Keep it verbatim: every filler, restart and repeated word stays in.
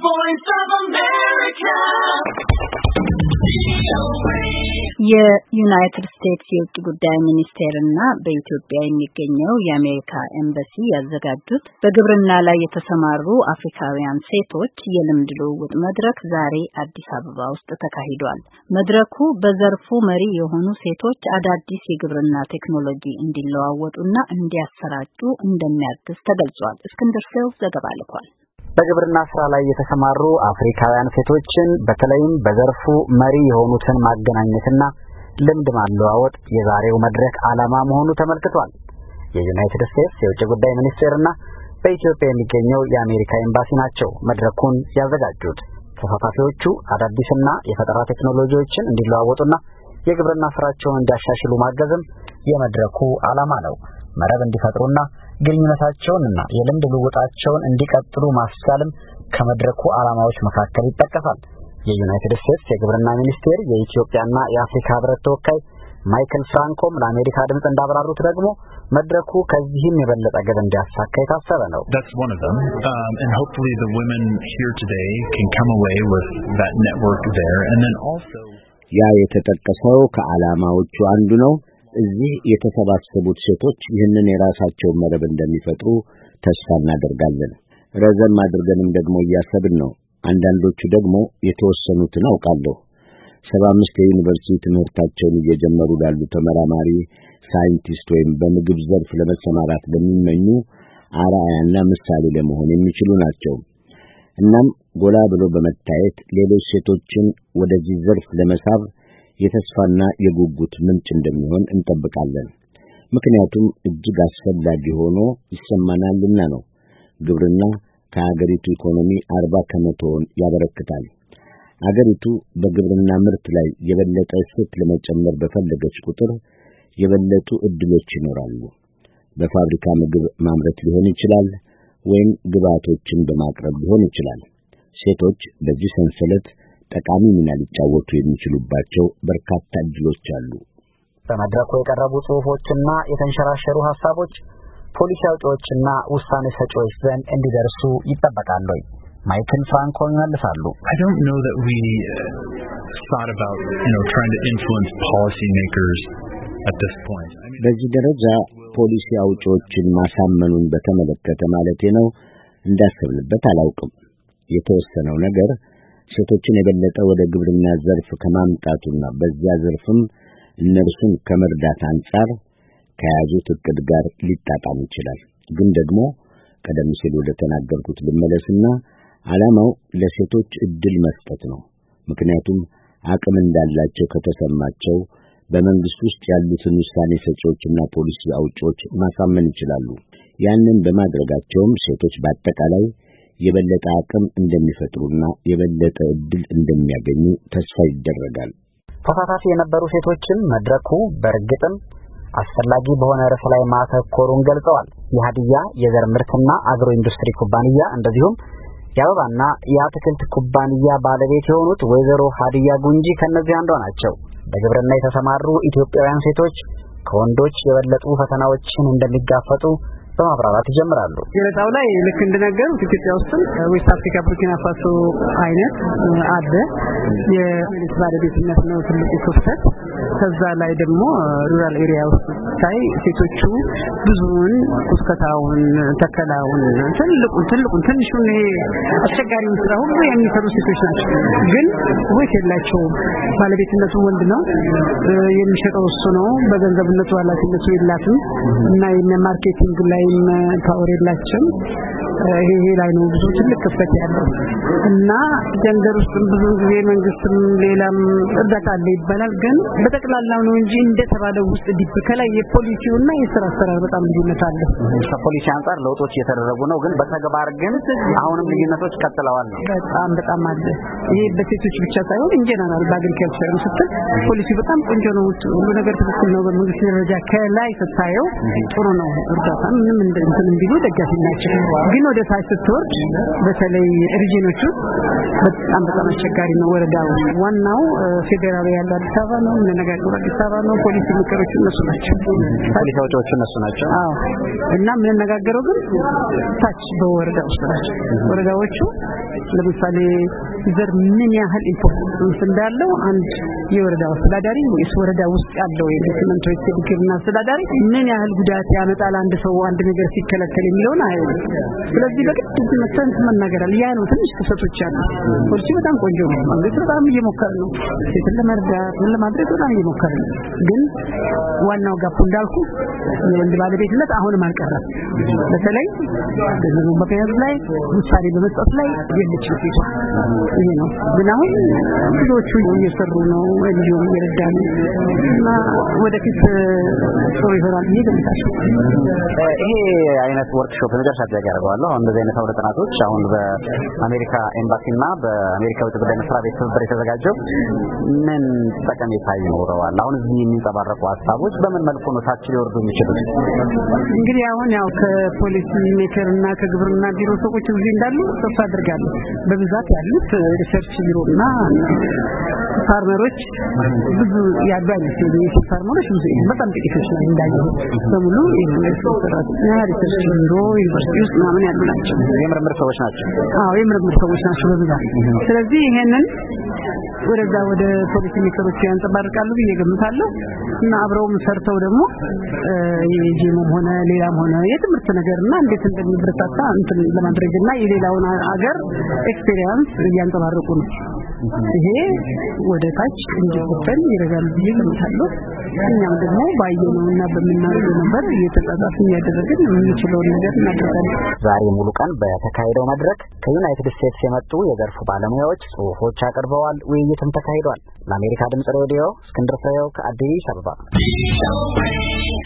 Voice of America. የዩናይትድ ስቴትስ የውጭ ጉዳይ ሚኒስቴርና በኢትዮጵያ የሚገኘው የአሜሪካ ኤምባሲ ያዘጋጁት በግብርና ላይ የተሰማሩ አፍሪካውያን ሴቶች የልምድ ልውውጥ መድረክ ዛሬ አዲስ አበባ ውስጥ ተካሂዷል። መድረኩ በዘርፉ መሪ የሆኑ ሴቶች አዳዲስ የግብርና ቴክኖሎጂ እንዲለዋወጡና እንዲያሰራጩ እንደሚያግዝ ተገልጿል። እስክንድር ፍሬው ዘገባ ልኳል። በግብርና ስራ ላይ የተሰማሩ አፍሪካውያን ሴቶችን በተለይም በዘርፉ መሪ የሆኑትን ማገናኘትና ልምድ ማለዋወጥ የዛሬው መድረክ ዓላማ መሆኑ ተመልክቷል። የዩናይትድ ስቴትስ የውጭ ጉዳይ ሚኒስቴርና በኢትዮጵያ የሚገኘው የአሜሪካ ኤምባሲ ናቸው መድረኩን ያዘጋጁት። ተሳታፊዎቹ አዳዲስና የፈጠራ ቴክኖሎጂዎችን እንዲለዋወጡና የግብርና ስራቸውን እንዲያሻሽሉ ማገዝም የመድረኩ ዓላማ ነው። መረብ እንዲፈጥሩና ግንኙነታቸውንና የልምድ ልውውጣቸውን እንዲቀጥሉ ማስቻልም ከመድረኩ ዓላማዎች መካከል ይጠቀሳል። የዩናይትድ ስቴትስ የግብርና ሚኒስቴር የኢትዮጵያና የአፍሪካ ህብረት ተወካይ ማይክል ፍራንኮም ለአሜሪካ ድምጽ እንዳብራሩት ደግሞ መድረኩ ከዚህም የበለጠ ግብ እንዲያሳካ የታሰበ ነው። That's one of them um, and hopefully the women here today can come away with that network there and then also ያ የተጠቀሰው ከዓላማዎቹ አንዱ ነው። እዚህ የተሰባሰቡት ሴቶች ይህንን የራሳቸውን መረብ እንደሚፈጥሩ ተስፋ እናደርጋለን። ረዘም አድርገንም ደግሞ እያሰብን ነው። አንዳንዶቹ ደግሞ የተወሰኑትን አውቃለሁ። ሰባ አምስት የዩኒቨርሲቲ ትምህርታቸውን እየጀመሩ ላሉ ተመራማሪ ሳይንቲስት ወይም በምግብ ዘርፍ ለመሰማራት ለሚመኙ አርአያና ምሳሌ ለመሆን የሚችሉ ናቸው። እናም ጎላ ብሎ በመታየት ሌሎች ሴቶችን ወደዚህ ዘርፍ ለመሳብ የተስፋና የጉጉት ምንጭ እንደሚሆን እንጠብቃለን። ምክንያቱም እጅግ አስፈላጊ ሆኖ ይሰማናልና ነው። ግብርና ከሀገሪቱ ኢኮኖሚ አርባ ከመቶውን ያበረክታል። ሀገሪቱ በግብርና ምርት ላይ የበለጠ እሴት ለመጨመር በፈለገች ቁጥር የበለጡ እድሎች ይኖራሉ። በፋብሪካ ምግብ ማምረት ሊሆን ይችላል ወይም ግብዓቶችን በማቅረብ ሊሆን ይችላል። ሴቶች በዚህ ሰንሰለት ጠቃሚ ሚና ሊጫወቱ የሚችሉባቸው በርካታ እድሎች አሉ። በመድረኩ የቀረቡ ጽሑፎችና የተንሸራሸሩ ሐሳቦች ፖሊሲ አውጪዎችና ውሳኔ ሰጪዎች ዘንድ እንዲደርሱ ይጠበቃሉ። ማይክል ፍራንኮ ይመልሳሉ። I don't know that we thought about, you know, trying to influence policy makers at this point. I mean, በዚህ ደረጃ ፖሊሲ አውጪዎችን ማሳመኑን በተመለከተ ማለቴ ነው እንዳሰብንበት አላውቅም። የተወሰነው ነገር ሴቶችን የበለጠ ወደ ግብርና ዘርፍ ከማምጣቱና በዚያ ዘርፍም እነርሱን ከመርዳት አንጻር ከያዙት እቅድ ጋር ሊጣጣም ይችላል። ግን ደግሞ ቀደም ሲል ወደ ተናገርኩት ልመለስና ዓላማው ለሴቶች እድል መስጠት ነው። ምክንያቱም አቅም እንዳላቸው ከተሰማቸው በመንግስት ውስጥ ያሉትን ውሳኔ ሰጪዎችና ፖሊሲ አውጪዎች ማሳመን ይችላሉ። ያንን በማድረጋቸውም ሴቶች በአጠቃላይ የበለጠ አቅም እንደሚፈጥሩና የበለጠ እድል እንደሚያገኙ ተስፋ ይደረጋል። ተሳታፊ የነበሩ ሴቶችም መድረኩ በእርግጥም አስፈላጊ በሆነ ርዕስ ላይ ማተኮሩን ገልጸዋል። የሀዲያ የዘር ምርትና አግሮ ኢንዱስትሪ ኩባንያ እንደዚሁም የአበባና የአትክልት ኩባንያ ባለቤት የሆኑት ወይዘሮ ሀዲያ ጉንጂ ከነዚህ አንዷ ናቸው። በግብርና የተሰማሩ ኢትዮጵያውያን ሴቶች ከወንዶች የበለጡ ፈተናዎችን እንደሚጋፈጡ በማብራራት ይጀምራሉ። ገለጻው ላይ ልክ እንደነገሩት ኢትዮጵያ ውስጥም ዌስት አፍሪካ ቡርኪና ፋሶ አይነት አለ። የመሬት ባለቤትነት ነው ትልቁ ክፍተት። ከዛ ላይ ደግሞ ሩራል ኤሪያ ውስጥ ሳይ ሴቶቹ ብዙውን ኩስከታውን፣ ተከላውን፣ ትልቁን ትልቁን ትንሹን ይሄ አስቸጋሪውን ስራ ሁሉ የሚሰሩ ሴቶች ናቸው። ግን ወይስ የላቸውም። ባለቤትነቱ ወንድ ነው፣ የሚሸጠው እሱ ነው። በገንዘብነቱ ኃላፊነቱ የላትም እና የማርኬቲንግ ላይ ፓወር የላቸውም። ይሄ ላይ ነው ብዙ ትልቅ ክፍተት ያለው እና ጀንደር ውስጥ ብዙ ጊዜ መንግስትም ሌላም እርዳታ አለ ይባላል። ግን በተቀላላው ነው እንጂ እንደተባለው ውስጥ ዲፕከላይ የፖሊሲውና የስራ አሰራር በጣም ልዩነት አለ። ከፖሊሲ አንፃር ለውጦች እየተደረጉ ነው፣ ግን በተግባር ግን አሁንም ልዩነቶች ቀጥለዋል ነው። በጣም በጣም አለ። ይሄ በሴቶች ብቻ ሳይሆን ኢንጀነራል በአግሪካልቸር ስትል ፖሊሲ በጣም ቆንጆ ነው፣ ሁሉ ነገር ትክክል ነው። በመንግስት ደረጃ ከላይ ስታየው ጥሩ ነው። እርዳታ ምንም እንትን ቢሉ ደጋፊ ናቸው። ግን ወደ ወደ ታች ስትወርድ በተለይ ሪጂኖቹ በጣም በጣም አስቸጋሪ ነው። ወረዳው ዋናው ፌደራል ያለው አዲስ አበባ ነው። ምንነጋገሩ አዲስ አበባ ነው። ፖሊሲ ምክሮቹ እነሱ ናቸው። ፖሊሲ አውጪዎቹ እነሱ ናቸው። አዎ እና ምንነጋገረው ግን ታች በወረዳ ውስጥ ናቸው። ወረዳዎቹ ለምሳሌ ዘር ምን ያህል ኢምፖርታንስ እንዳለው አንድ የወረዳው አስተዳዳሪ ወይስ ወረዳ ውስጥ ያለው የኢንቨስትመንቶች ግብርና አስተዳዳሪ ምን ያህል ጉዳት ያመጣል አንድ ሰው አንድ ነገር ሲከለከል የሚለውን አይ ስለዚህ በግድ መተን መናገራል። ያ ነው ትንሽ ክስተቶች አሉ። ፖሊሲ በጣም ቆንጆ ነው። መንግስት በጣም እየሞከረ ነው። ሴትን ለመርዳት ምን ለማድረግ በጣም እየሞከረ ነው። ግን ዋናው ጋፕ እንዳልኩ የወንድ ባለቤትነት አሁንም አልቀረም። በተለይ ደግሞ በከያዝ ላይ ውሳኔ በመስጠት ላይ የለችም ሴቷ። ይሄ ነው ግን አሁን ብዙዎቹ እየሰሩ ነው። እንዲሁም እየረዳን እና ወደፊት ሰው ይሆናል ይገምታል። ይሄ አይነት ወርክሾፕ መጨረሻ ላይ ያደርጋለሁ። አሁን እንደዚህ አይነት አውደ ጥናቶች አሁን በአሜሪካ ኤምባሲና በአሜሪካ ውጭ ጉዳይ መስሪያ ቤት ትብብር የተዘጋጀው ምን ጠቀሜታ ይኖረዋል? አሁን እዚህ የሚንጸባረቁ ሀሳቦች በምን መልኩ ነው ታች ሊወርዱ የሚችሉት? እንግዲህ አሁን ያው ከፖሊሲ ሜከርና ከግብርና ቢሮ ሰዎች እዚህ እንዳሉ ተስፋ አድርጋለሁ። በብዛት ያሉት ሪሰርች ቢሮና ፋርመሮች ብዙ ያሉ አይነት የሴት ፋርመሮች ብዙ በጣም ጥቂቶች ናቸው። እንዳየው በሙሉ የዩኒቨርሲቲ ሪሰርች ቢሮ ዩኒቨርሲቲ ውስጥ ምናምን ያሉ ናቸው። የምርምር ሰዎች ናቸው። አዎ የምርምር ሰዎች ናቸው በብዛት። ስለዚህ ይሄንን ወደዛ ወደ ፖሊሲ ሜከሮች ያንጸባርቃሉ ብዬ ገምታለሁ እና አብረውም ሰርተው ደግሞ የጂሙም ሆነ ሌላም ሆነ የትምህርት ነገርና እንዴት እንደሚበረታታ እንትን ለማድረግና የሌላውን ሀገር ኤክስፒሪየንስ ያንጸባርቁ ነው። ይሄ ወደ ታች እንዲፈጠን ይረጋል ብዬ ገምታለሁ። እኛም ደግሞ ባየነውና በመናገረው ነበር እየተጻጻፍን ያደረግን የምንችለውን ነገር እናደርጋለን። ዛሬ ሙሉ ቀን በተካሄደው መድረክ ከዩናይትድ ስቴትስ የመጡ የዘርፉ ባለሙያዎች ጽሑፎች አቅርበዋል። ውይይትም ተካሂዷል። ለአሜሪካ ድምጽ ሬዲዮ እስክንድር ፍሬው ከአዲስ አበባ